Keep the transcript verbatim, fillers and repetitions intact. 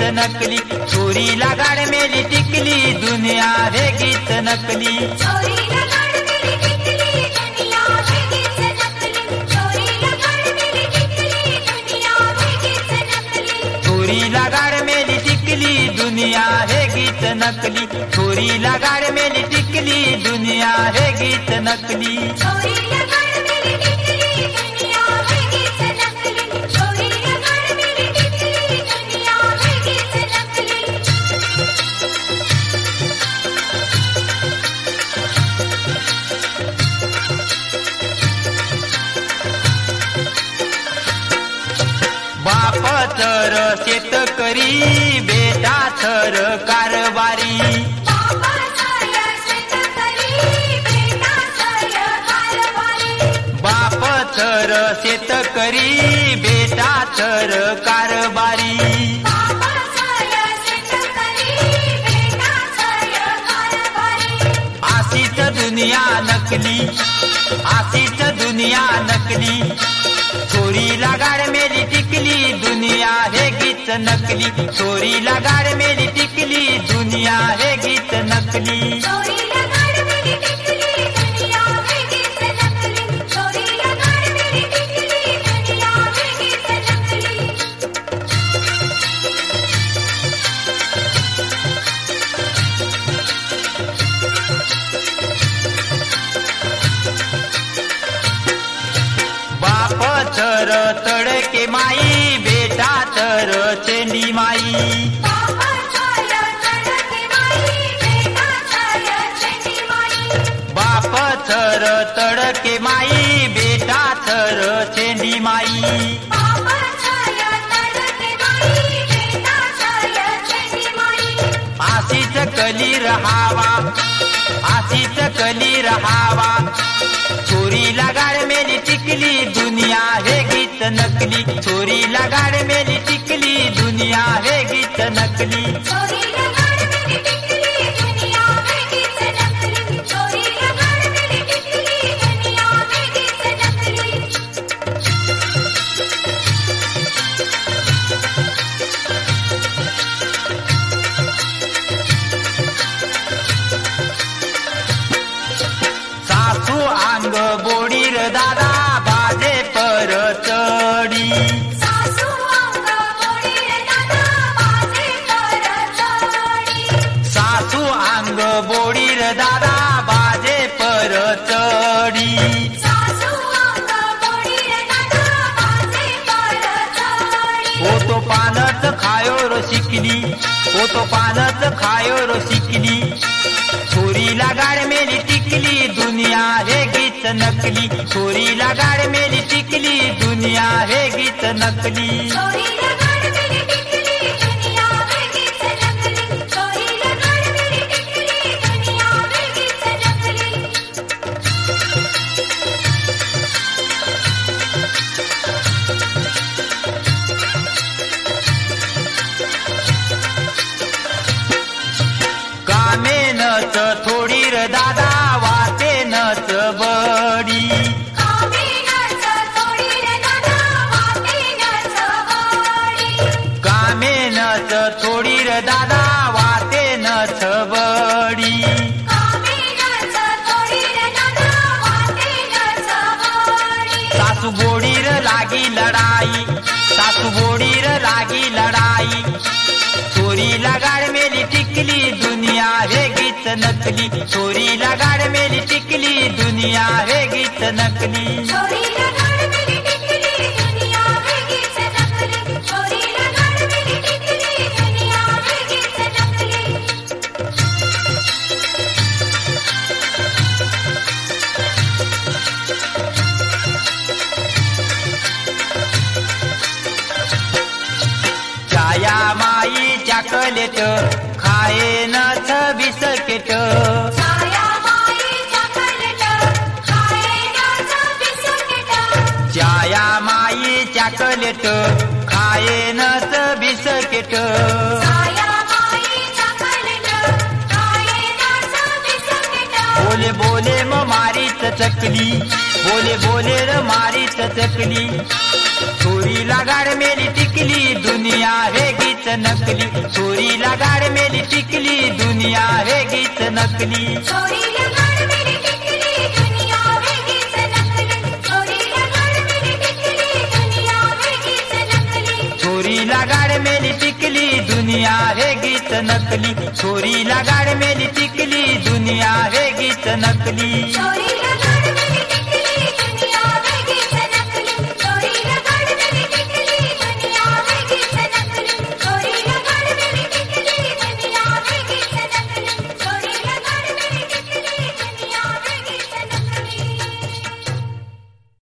नकली, चोरीला गाड मेली टिकली दुनिया हे गीत नकली. चोरीला गाड मेली टिकली दुनिया हे गीत नकली, चोरीला गाड मेली टिकली दुनिया हे गीत नकली. चोरीला गाड मेली टिकली दुनिया हे गीत नकली, चोरीला गाड मेली टिकली दुनिया हे गीत नकली. चोरीला गाड मेली टिकली दुनिया हे गीत नकली, चोरीला गाड मेली टिकली दुनिया हे गीत नकली. बाप तर शेतकरी बेटा तर कारभारी. बाबा साय शेतकरी बेटा साय कारभारी. बाप तर शेतकरी बेटा तर कारभारी. बाबा साय शेतकरी बेटा साय कारभारी. आशीच दुनिया नकली, आशीच दुनिया नकली, चोरीला गाड मेली टिकली दुनिया हे गीत नकली, चोरीला गाड मेली टिकली दुनिया हे गीत नकली. चोरीला गाड मेली टिकली दुनिया हे गीत नकली, चोरीला गाड मेली टिकली दुनिया हे गीत नकली. बाप तर तडके माई बेटा तर चेंडी माई. बाबा साय तडके माई बेटा साय चेंडी माई. बाप तर तडके माई बेटा तर चेंडी माई. बाबा साय तडके माई बेटा साय चेंडी माई. आशीच कली रहावा, आशीच कली रहावा, चोरीला गाड मेली टिकली दुनिया हे गीत नकली, चोरीला गाड मेली टिकली दुनिया हे गीत नकली. चोरीला गाड मेली टिकली दुनिया हे गीत नकली, चोरीला गाड मेली टिकली दुनिया हे गीत नकली. सासू अंग बोडीर दादा बाजे पर चढी. सासू अंग बोडीर दादा बाजे पर चढी. सासू अंग बोडीर दादा बाजे पर चढी. सासू अंग बोडीर दादा बाजे पर चढी. ओ तो पानच खायो रो शिकली, ओ तो पानच खायो रो शिकली, चोरीला गाड मेली टिकली दुनिया हे गीत नकली, चोरीला गाड मेली टिकली दुनिया हे गीत नकली. चोरीला गाड मेली टिकली दुनिया हे गीत नकली, चोरीला गाड मेली टिकली दुनिया हे गीत नकली. कामे नच थोडी र दादा वाटे नच बडी. कामे नच थोडी रे दादा वाटे नच बडी. कामे नच थोडी र दादा वाटे नच बडी. कामे नच थोडी रे दादा वाटे नच बडी. सासू बोडीर लागी लढाई, सासू बोडीर लागी लढाई, चोरीला गाड मेली टिकली दुनिया हे गीत नकली, चोरीला गाड मेली टिकली दुनिया हे गीत नकली. चोरीला गाड मेली टिकली दुनिया हे गीत नकली, चोरीला गाड मेली टिकली दुनिया हे गीत नकली. छाया माई चॉकलेट खाये नच बिस्किट. छाया माई चॉकलेट खाये नच बिस्किट. छाया माई चॉकलेट खाये नच बिस्किट. छाया माई चॉकलेट खाये नच बिस्किट. बोले बोले म मारीत चकली, बोले बोले र मारीत चकली, चोरी लगाड मेली टिकली दुनिया हे गीत नकली चोरी लगाड मेली टिकली दुनिया हे गीत नकली चोरी लगाड मेरी टिकली दुनिया है गीत नकली चोरी लगाड मेरी टिकली दुनिया है गीत नकली चोरी लगाड मेली टिकली दुनिया हे गीत नकली चोरी लगाड मेली टिकली दुनिया हे गीत नकली चोरी